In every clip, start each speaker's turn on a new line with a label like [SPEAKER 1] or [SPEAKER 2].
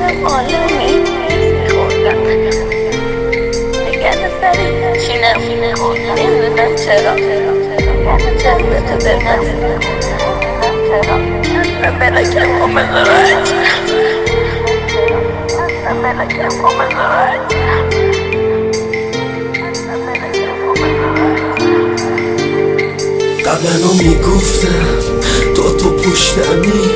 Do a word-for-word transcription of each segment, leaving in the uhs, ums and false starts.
[SPEAKER 1] دلم عالمی خوردم نگرد سری چینم خوردم نمیدونم چرا یعنی جذبتو به من اصلا ملکم امزارت اصلا ملکم امزارت
[SPEAKER 2] قبلا میگفتم تا تو پشتمی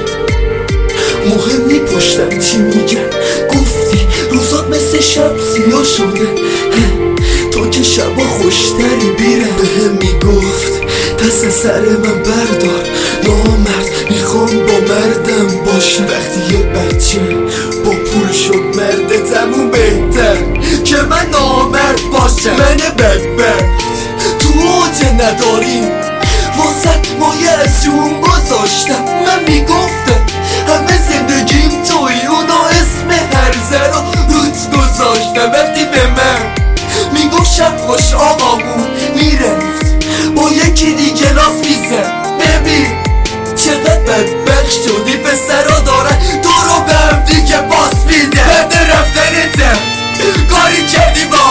[SPEAKER 2] مهم نی پشتم چی میگن گفتی روزات مثل شب سیاه شده تو که شبا خوشتری بیره به هم میگفت دست سر من بردار نامرد میخوام با مردم باشم وقتی یه بچه با پول شد مرد تموم بهتر که من نامرد باشم من بدبخت تو اوج نداریم واسه مایه از جون گذاشتم من میگفتم همه زندگیم توی اونا اسم هرزه رو روت گذاشتم وقتی به من میگفت شب خوش آقامون میرفت با یکی دیگه لاس میزن ببین چقدر بدبخت شدی پسرا دارن تو رو به هم دیگه باس میده بعد رفتنتم کاری کردی با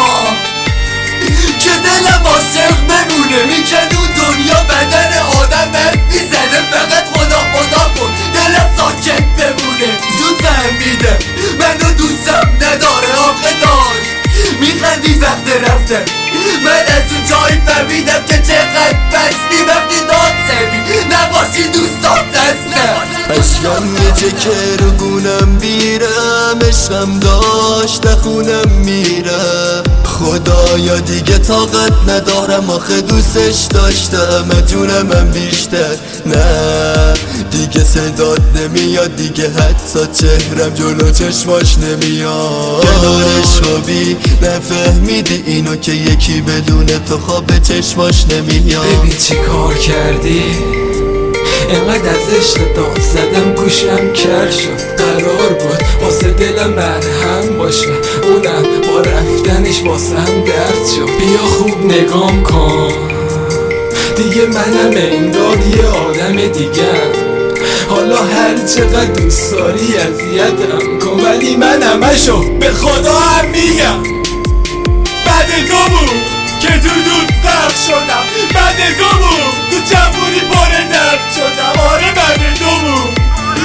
[SPEAKER 2] که دلم عاشق بمونه میکن اون دنیا بدن آدم مرد میزنه فقط خدا خدا کن دلم ساکت بمونه زود فهمیدم منو دوستم نداره آخه داشت میخندی وقت رفتن من از اون جایی فهمیدم که چقدر بستی وقتی داد زدی نباشی دوستات هستم عشقم یه چکه رو گونم بیرم عشقم داشت خونم میرم خدایا دیگه طاقت ندارم آخه دوستش داشتم جونم هم بیشتر نه دیگه صدات نمیاد دیگه حتی چهرم جلو چشماش نمیاد کنارش خوابی نفهمیدی اینو که یکی بدون تو خواب چشماش نمیاد
[SPEAKER 3] ببین چی کار کردی اینقدر از عشق داد زدم گوشم کر شد قرار بود واسه دلم مرهم باشه اونم با رفتنش واسه هم درد شد بیا خوب نگام کن دیگه منم انگار یه آدم دیگه حالا هر چقدر دوست داری اذیتم کن ولی من همشو به خدا هم میگم بعد تو بود که تو دود غرق شدم بعد تو بود تو جوونی باره درد شدم آره بعد تو بود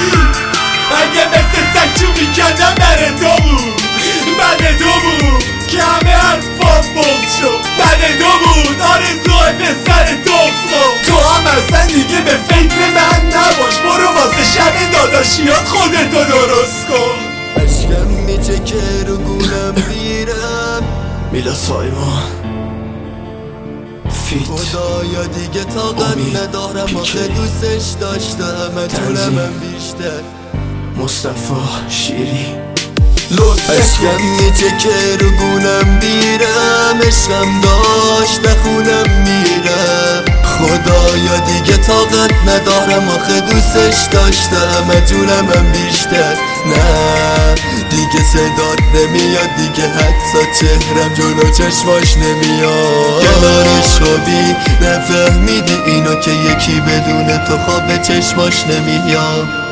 [SPEAKER 3] اگه مثل سگ چو میکردم در تو بود بعد تو بود که همه حرفام بغض شد بعد تو بود آرزوهای به سر تخم تو هم اصلا دیگه به فکر من نباش برو واسه شب داداشیات خودتو درست کن
[SPEAKER 2] عشقم میچه که رو گونم بیرم میلا سایمان فیت خدایا دیگه طاقت ندارم آخه دوستش داشتم جونم بیشتر مصطفی شیری عشقم میچه که رو گونم بیرم عشقم داشت خونم میرم خدایا دیگه طاقت ندارم آخه دوستش داشتم جونم هم بیشتر نه دیگه صدات نمیاد دیگه حتی چهرم جلو چشماش نمیاد کنارش خوابی نفهمیدی اینو که یکی بدون تو خواب چشماش نمیاد